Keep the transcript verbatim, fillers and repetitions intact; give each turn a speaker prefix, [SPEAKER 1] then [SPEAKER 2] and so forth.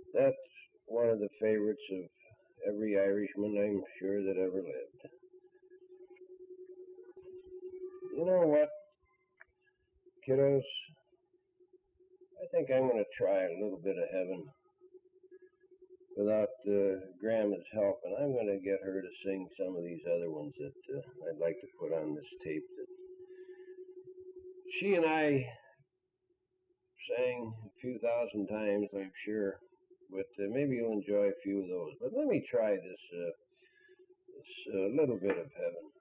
[SPEAKER 1] That's one of the favorites of every Irishman, I'm sure, that ever lived. You know what, kiddos? I think I'm going to try a little bit of heaven without uh, Grandma's help, and I'm going to get her to sing some of these other ones that uh, I'd like to put on this tape that she and I sang a few thousand times, I'm sure. But uh, maybe you'll enjoy a few of those. But let me try this, uh, this uh, little bit of heaven.